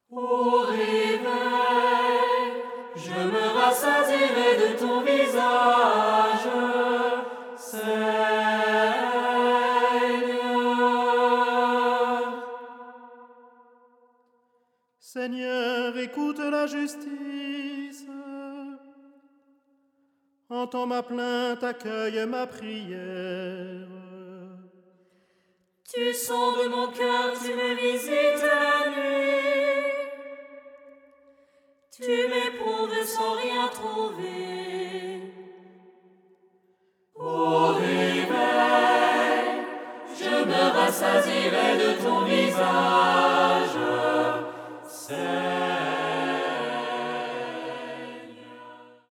Au réveil, je me rassasierai de ton visage, Seigneur. Seigneur, écoute la justice. Entends ma plainte, accueille ma prière. Tu sondes mon cœur, tu me visites la nuit. Tu m'éprouves sans rien trouver.